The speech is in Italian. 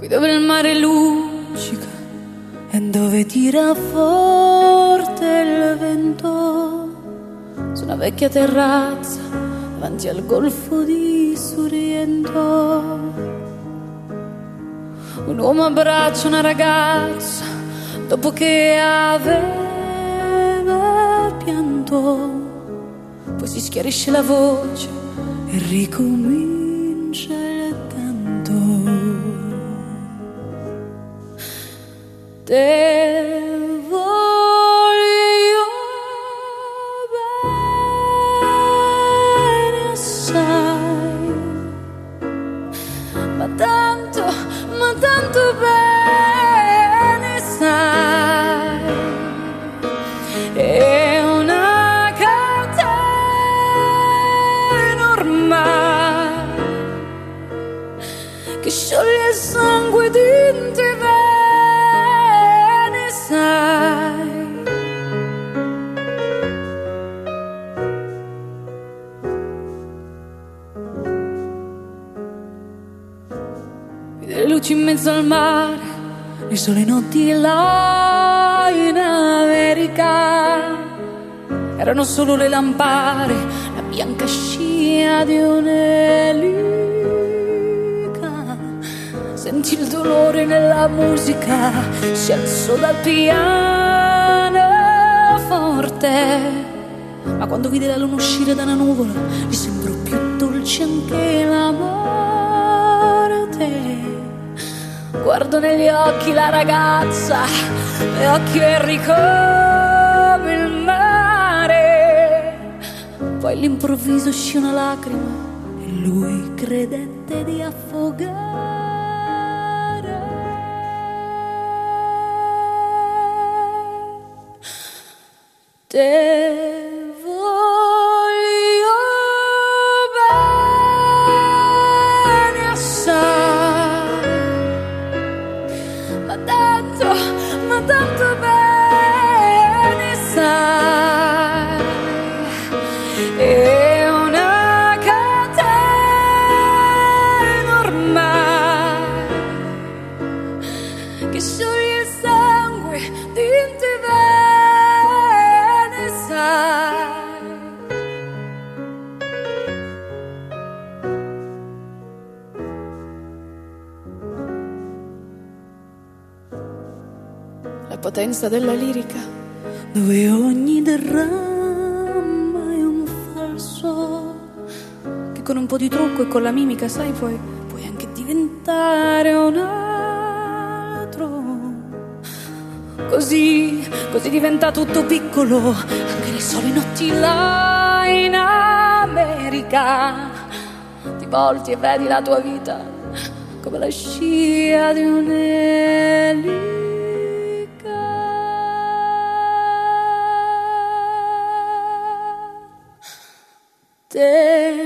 qui dove il mare luccica e dove tira forte il vento, su una vecchia terrazza davanti al golfo di Sorrento. Un uomo abbraccia una ragazza dopo che aveva pianto, poi si schiarisce la voce e ricomincia il canto. Te voglio bene assai, ma tanto bene sai, è una catena ormai che scioglie il sangue di te, bene sai. Le luci in mezzo al mare, le sole notti là in America, erano solo le lampare, la bianca scia di un'elica. Senti il dolore nella musica, si alzò dal pianoforte, ma quando vide la luna uscire da una nuvola gli sembrò più dolce anche la morte. Guardo negli occhi la ragazza, le occhi veri come il mare. Poi all'improvviso uscì una lacrima e lui credette di affogare. Te voglio bene assai, ma tanto bene sai, è una catena ormai che scioglie il sangue di te, bene sai. La potenza della lirica, dove ogni dramma è un falso, che con un po' di trucco e con la mimica, sai, puoi anche diventare un altro. Così diventa tutto piccolo, anche le sole notti là in America. Ti volti e vedi la tua vita come la scia di un'elica. Te